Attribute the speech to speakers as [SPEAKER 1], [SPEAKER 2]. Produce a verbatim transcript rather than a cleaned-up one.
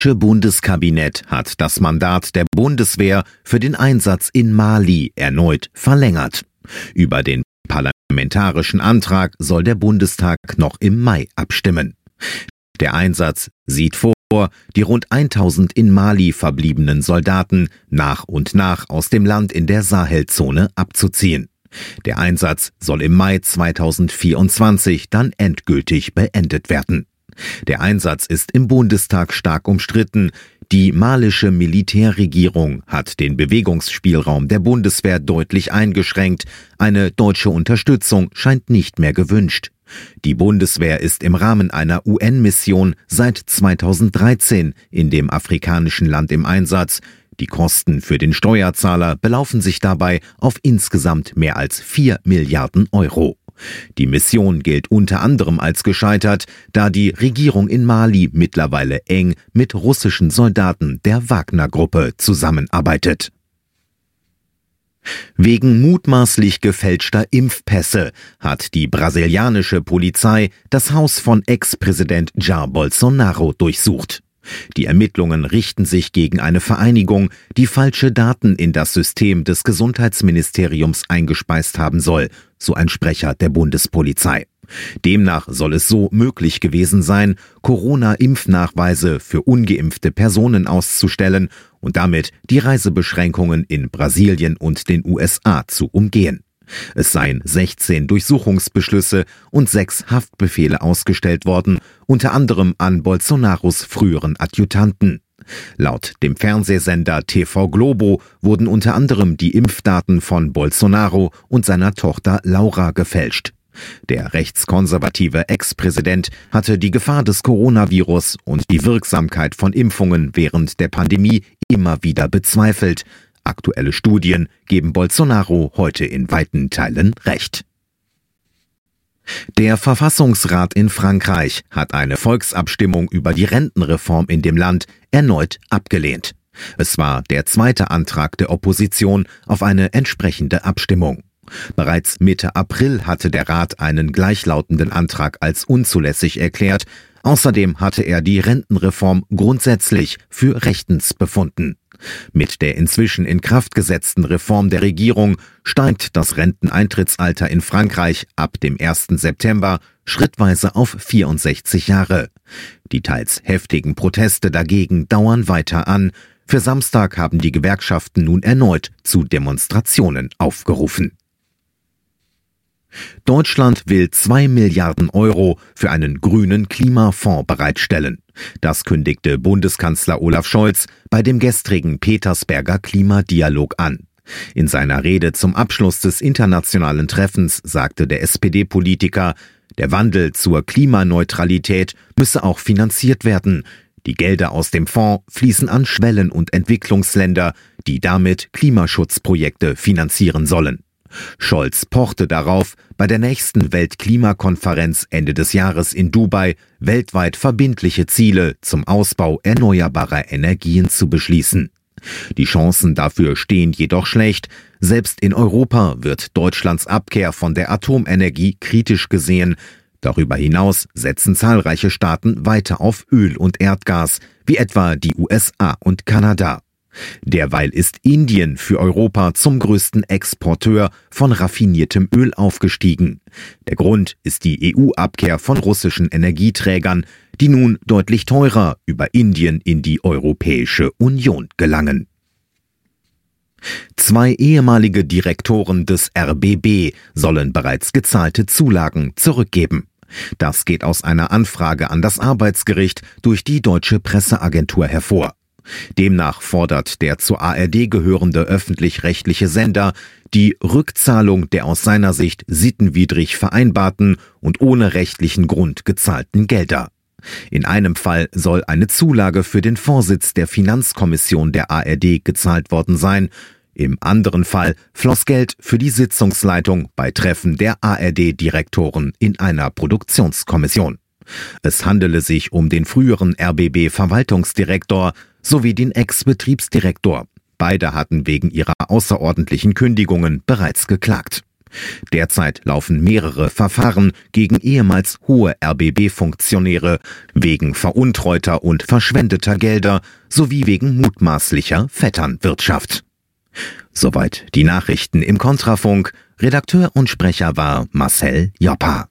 [SPEAKER 1] Bundeskabinett hat das Mandat der Bundeswehr für den Einsatz in Mali erneut verlängert. Über den parlamentarischen Antrag soll der Bundestag noch im Mai abstimmen. Der Einsatz sieht vor, die rund tausend in Mali verbliebenen Soldaten nach und nach aus dem Land in der Sahelzone abzuziehen. Der Einsatz soll im Mai zweitausendvierundzwanzig dann endgültig beendet werden. Der Einsatz ist im Bundestag stark umstritten. Die malische Militärregierung hat den Bewegungsspielraum der Bundeswehr deutlich eingeschränkt. Eine deutsche Unterstützung scheint nicht mehr gewünscht. Die Bundeswehr ist im Rahmen einer U N-Mission seit zweitausenddreizehn in dem afrikanischen Land im Einsatz. Die Kosten für den Steuerzahler belaufen sich dabei auf insgesamt mehr als vier Milliarden Euro. Die Mission gilt unter anderem als gescheitert, da die Regierung in Mali mittlerweile eng mit russischen Soldaten der Wagner-Gruppe zusammenarbeitet. Wegen mutmaßlich gefälschter Impfpässe hat die brasilianische Polizei das Haus von Ex-Präsident Jair Bolsonaro durchsucht. Die Ermittlungen richten sich gegen eine Vereinigung, die falsche Daten in das System des Gesundheitsministeriums eingespeist haben soll, so ein Sprecher der Bundespolizei. Demnach soll es so möglich gewesen sein, Corona-Impfnachweise für ungeimpfte Personen auszustellen und damit die Reisebeschränkungen in Brasilien und den U S A zu umgehen. Es seien sechzehn Durchsuchungsbeschlüsse und sechs Haftbefehle ausgestellt worden, unter anderem an Bolsonaros früheren Adjutanten. Laut dem Fernsehsender T V Globo wurden unter anderem die Impfdaten von Bolsonaro und seiner Tochter Laura gefälscht. Der rechtskonservative Ex-Präsident hatte die Gefahr des Coronavirus und die Wirksamkeit von Impfungen während der Pandemie immer wieder bezweifelt. Aktuelle Studien geben Bolsonaro heute in weiten Teilen recht. Der Verfassungsrat in Frankreich hat eine Volksabstimmung über die Rentenreform in dem Land erneut abgelehnt. Es war der zweite Antrag der Opposition auf eine entsprechende Abstimmung. Bereits Mitte April hatte der Rat einen gleichlautenden Antrag als unzulässig erklärt. Außerdem hatte er die Rentenreform grundsätzlich für rechtens befunden. Mit der inzwischen in Kraft gesetzten Reform der Regierung steigt das Renteneintrittsalter in Frankreich ab dem ersten September schrittweise auf vierundsechzig Jahre. Die teils heftigen Proteste dagegen dauern weiter an. Für Samstag haben die Gewerkschaften nun erneut zu Demonstrationen aufgerufen. Deutschland will zwei Milliarden Euro für einen grünen Klimafonds bereitstellen. Das kündigte Bundeskanzler Olaf Scholz bei dem gestrigen Petersberger Klimadialog an. In seiner Rede zum Abschluss des internationalen Treffens sagte der S P D-Politiker, der Wandel zur Klimaneutralität müsse auch finanziert werden. Die Gelder aus dem Fonds fließen an Schwellen- und Entwicklungsländer, die damit Klimaschutzprojekte finanzieren sollen. Scholz pochte darauf, bei der nächsten Weltklimakonferenz Ende des Jahres in Dubai weltweit verbindliche Ziele zum Ausbau erneuerbarer Energien zu beschließen. Die Chancen dafür stehen jedoch schlecht. Selbst in Europa wird Deutschlands Abkehr von der Atomenergie kritisch gesehen. Darüber hinaus setzen zahlreiche Staaten weiter auf Öl und Erdgas, wie etwa die U S A und Kanada. Derweil ist Indien für Europa zum größten Exporteur von raffiniertem Öl aufgestiegen. Der Grund ist die E U-Abkehr von russischen Energieträgern, die nun deutlich teurer über Indien in die Europäische Union gelangen. Zwei ehemalige Direktoren des R B B sollen bereits gezahlte Zulagen zurückgeben. Das geht aus einer Anfrage an das Arbeitsgericht durch die Deutsche Presseagentur hervor. Demnach fordert der zur A R D gehörende öffentlich-rechtliche Sender die Rückzahlung der aus seiner Sicht sittenwidrig vereinbarten und ohne rechtlichen Grund gezahlten Gelder. In einem Fall soll eine Zulage für den Vorsitz der Finanzkommission der A R D gezahlt worden sein. Im anderen Fall floss Geld für die Sitzungsleitung bei Treffen der A R D-Direktoren in einer Produktionskommission. Es handele sich um den früheren R B B-Verwaltungsdirektor sowie den Ex-Betriebsdirektor. Beide hatten wegen ihrer außerordentlichen Kündigungen bereits geklagt. Derzeit laufen mehrere Verfahren gegen ehemals hohe R B B-Funktionäre wegen veruntreuter und verschwendeter Gelder sowie wegen mutmaßlicher Vetternwirtschaft. Soweit die Nachrichten im Kontrafunk. Redakteur und Sprecher war Marcel Joppa.